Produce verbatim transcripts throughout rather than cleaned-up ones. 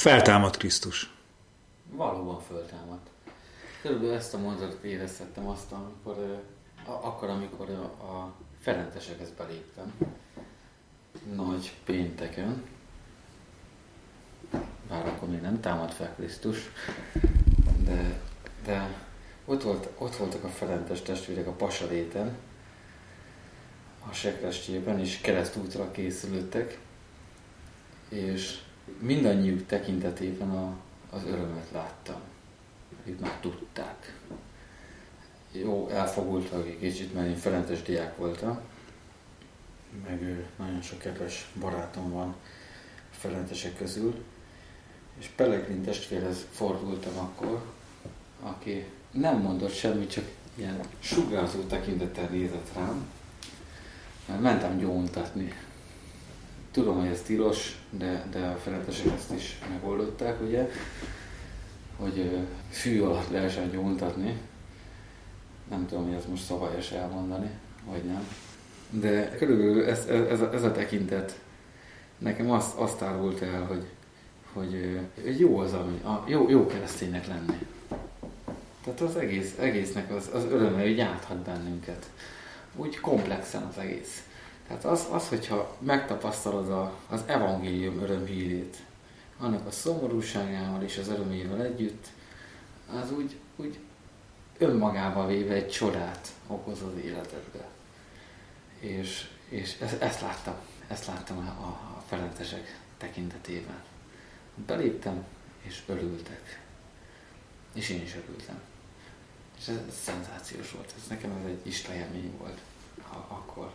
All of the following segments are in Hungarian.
Feltámad Krisztus. Valóban föltámadt. Körülbelül ezt a mondatot érezhettem azt, amikor, akkor, amikor a, a Ferentesekhez beléptem. Nagy pénteken. Bár akkor még nem támad fel Krisztus. De, de ott, volt, ott voltak a Ferentes testvérek a Pasaréten, a sekrestjében, és keresztútra készülődtek, és mindannyiuk tekintetében a, az örömet láttam. Itt már tudták. Jó, elfogultak egy kicsit, mert én Ferentes diák voltam, meg nagyon sok kedves barátom van Ferentesek közül, és Pellegrin testvérhez fordultam akkor, aki nem mondott semmit, csak ilyen sugárzó tekintettel nézett rám, mert mentem gyóntatni. Tudom, hogy ez tilos, de, de a Ferentesek ezt is megoldották, ugye, hogy fű alatt lehessen gyóntatni. Nem tudom, hogy ez most szabályos elmondani, vagy nem. De körülbelül ez, ez, ez a tekintet nekem azt, azt árult el, hogy, hogy jó az, ami, a, jó, jó kereszténynek lenni. Tehát az egész, egésznek az, az öröme, hogy áthat bennünket. Úgy komplexen az egész. Tehát az, az hogyha megtapasztalod a, az evangélium örömhírét, annak a szomorúságával és az örömével együtt, az úgy, úgy önmagába véve egy csodát okoz az életedbe. És, és ezt, ezt láttam, ezt láttam a, a Ferentesek tekintetében. Beléptem, és örültek. És én is örültem. És ez szenzációs volt. Ez nekem ez egy Isten élmény volt ha, akkor.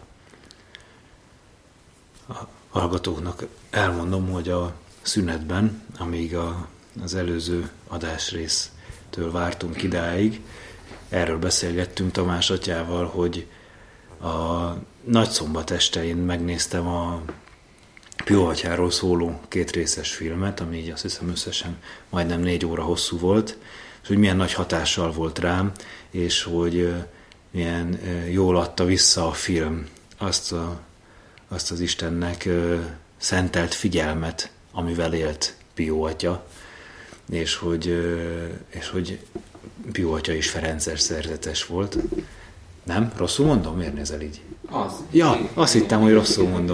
A hallgatóknak elmondom, hogy a szünetben, amíg a, az előző adásrésztől vártunk idáig, erről beszélgettünk Tamás atyával, hogy a Nagyszombat este én megnéztem a Pio atyáról szóló kétrészes filmet, ami így azt hiszem összesen majdnem négy óra hosszú volt, és hogy milyen nagy hatással volt rám, és hogy milyen jól adta vissza a film azt, a, azt az Istennek szentelt figyelmet, amivel élt Pio atya, és hogy, és hogy Pio atya is ferences szerzetes volt. Nem? Rosszul mondom? Miért nézel így? Az. Ja, azt hittem, hogy rosszul mondom.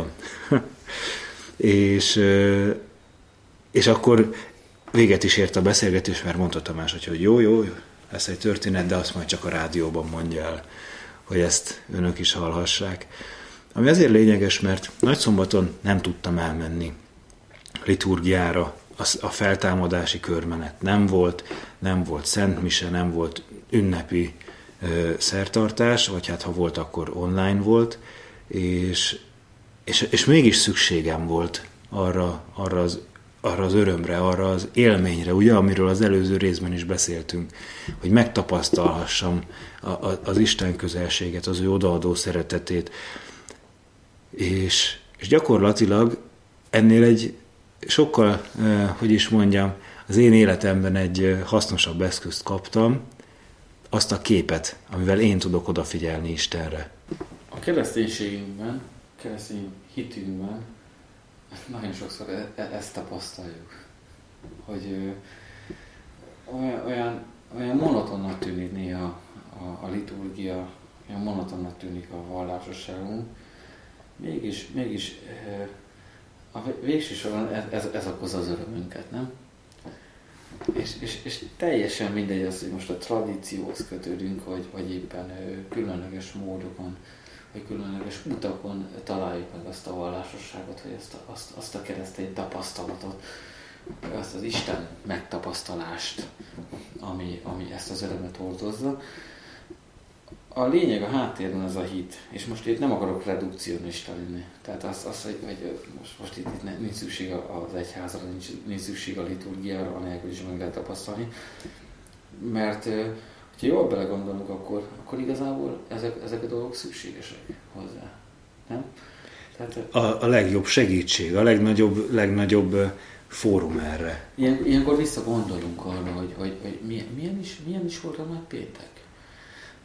és, és akkor véget is ért a beszélgetés, mert mondta Tamás, hogy jó, jó, lesz egy történet, de azt majd csak a rádióban mondja el, hogy ezt önök is hallhassák. Ami azért lényeges, mert Nagyszombaton nem tudtam elmenni liturgiára, a feltámadási körmenet nem volt, nem volt szentmise, nem volt ünnepi ö, szertartás, vagy hát ha volt, akkor online volt, és, és, és mégis szükségem volt arra, arra, az, arra az örömre, arra az élményre, ugye, amiről az előző részben is beszéltünk, hogy megtapasztalhassam a, a, az Isten közelséget, az ő odaadó szeretetét, és, és gyakorlatilag ennél egy sokkal, hogy is mondjam, az én életemben egy hasznosabb eszközt kaptam, azt a képet, amivel én tudok odafigyelni Istenre. A kereszténységünkben, keresztény hitünkben nagyon sokszor e- e- ezt tapasztaljuk, hogy olyan, olyan, olyan monotonnak tűnik néha a, a liturgia, olyan monotonnak tűnik a vallásosságunk, mégis, mégis a végső soron ez, ez, ez okozza az örömünket, nem? És, és, és teljesen mindegy az, hogy most a tradícióhoz kötődünk, vagy, vagy éppen különleges módokon, vagy különleges utakon találjuk meg azt a vallásosságot, vagy azt a, azt, azt a keresztény tapasztalatot, azt az Isten megtapasztalást, ami, ami ezt az örömet hordozza. A lényeg a háttérben az a hit, és most itt nem akarok redukcionista lenni. Tehát az, az hogy, hogy most, most itt, itt nincs szükség az egyházra, nincs, nincs szükség a liturgiára, anélkül is meg lehet tapasztalni. Mert ha jól belegondolunk, akkor, akkor igazából ezek, ezek a dolgok szükségesek hozzá. Nem? Tehát, a, a legjobb segítség, a legnagyobb, legnagyobb fórum erre. Ilyen, ilyenkor visszagondolunk arra, hogy, hogy, hogy milyen, milyen, is, milyen is volt a nagy péntek.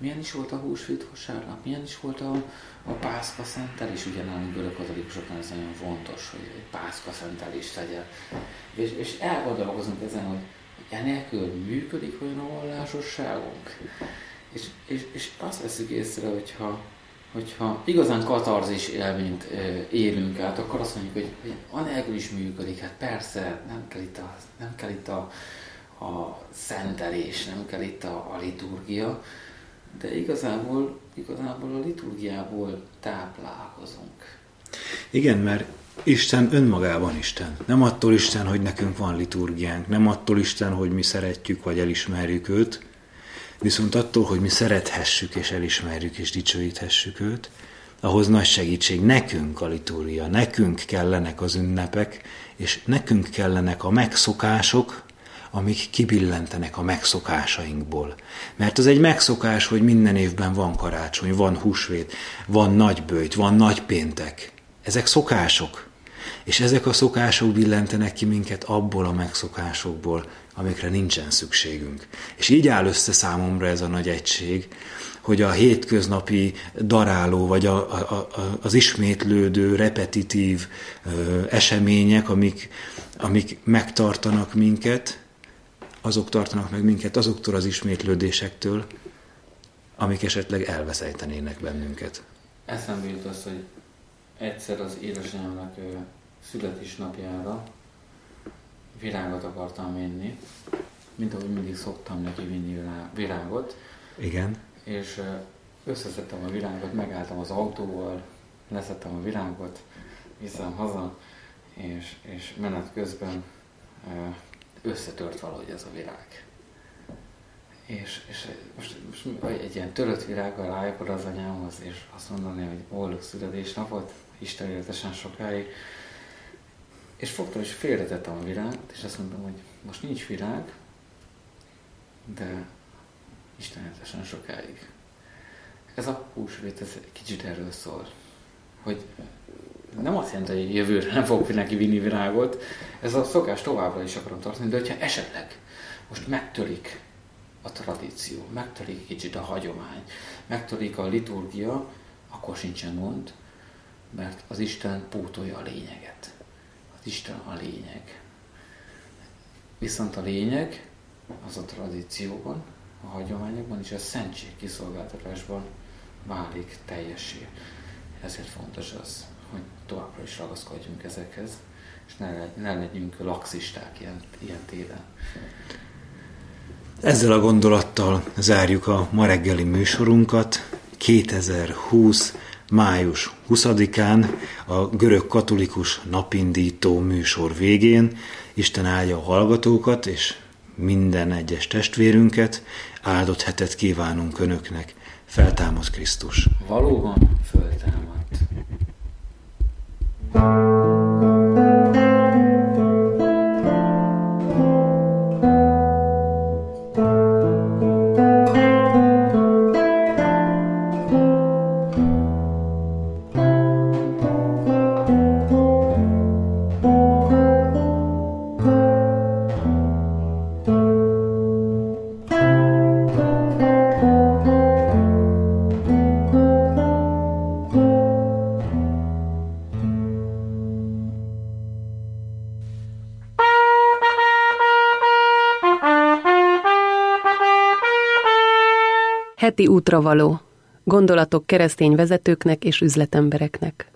milyen is volt a húsvét vasárnap, milyen is volt a, a pászka szentelés, ugye nálunk görög-katolikusoknál ez nagyon fontos, hogy egy pászka szentelés legyen. És, és elgondolkozunk ezen, hogy enélkül működik olyan a vallásosságunk. És, és, és azt veszük észre, hogyha, hogyha igazán katarzis élményt élünk át, akkor azt mondjuk, hogy, hogy anélkül is működik. Hát persze, nem kell itt a, nem kell itt a, a szentelés, nem kell itt a, a liturgia, de igazából, igazából a liturgiából táplálkozunk. Igen, mert Isten önmagában Isten. Nem attól Isten, hogy nekünk van liturgiánk, nem attól Isten, hogy mi szeretjük vagy elismerjük őt, viszont attól, hogy mi szerethessük és elismerjük és dicsőíthessük őt, ahhoz nagy segítség nekünk a liturgia, nekünk kellenek az ünnepek, és nekünk kellenek a megszokások, amik kibillentenek a megszokásainkból. Mert az egy megszokás, hogy minden évben van karácsony, van húsvét, van nagyböjt, van nagypéntek. Ezek szokások. És ezek a szokások billentenek ki minket abból a megszokásokból, amikre nincsen szükségünk. És így áll össze számomra ez a nagy egység, hogy a hétköznapi daráló, vagy a, a, a, az ismétlődő, repetitív ö, események, amik, amik megtartanak minket, azok tartanak meg minket azoktól az ismétlődésektől, amik esetleg elveszejtenének bennünket. Eszembe jut az, hogy egyszer az édesanyámnak születésnapjára virágot akartam vinni, mint ahogy mindig szoktam neki vinni virágot. Igen. És összeszedtem a virágot, megálltam az autóval, leszettem a virágot, viszem haza, és, és menet közben összetört valahogy ez a virág. És, és most, most egy ilyen törött virággal rájök oda az anyámhoz, és azt mondani, hogy boldog születésnapot, Isten éltesen sokáig. És fogtam, és félretettem a virágot, és azt mondtam, hogy most nincs virág, de Isten éltesen sokáig. Ez a húsvét, ez kicsit erről szól, hogy nem azt jelenti, hogy jövőre nem fogok neki vinni virágot, ez a szokás továbbra is akarom tartani, de hogyha esetleg most megtörik a tradíció, megtörik kicsit a hagyomány, megtörik a liturgia, akkor sincsen gond, mert az Isten pótolja a lényeget. Az Isten a lényeg. Viszont a lényeg az a tradícióban, a hagyományokban és a szentség kiszolgáltatásban válik teljessé. Ezért fontos az, hogy továbbra is ragaszkodjunk ezekhez, és ne, ne legyünk laxisták ilyen, ilyen téren. Ezzel a gondolattal zárjuk a ma reggeli műsorunkat. kétezer-húsz. május huszadikán a görög katolikus napindító műsor végén Isten áldja a hallgatókat és minden egyes testvérünket, áldott hetet kívánunk önöknek. Feltámad Krisztus! Valóban föltámad. Heti útravaló. Gondolatok keresztény vezetőknek és üzletembereknek.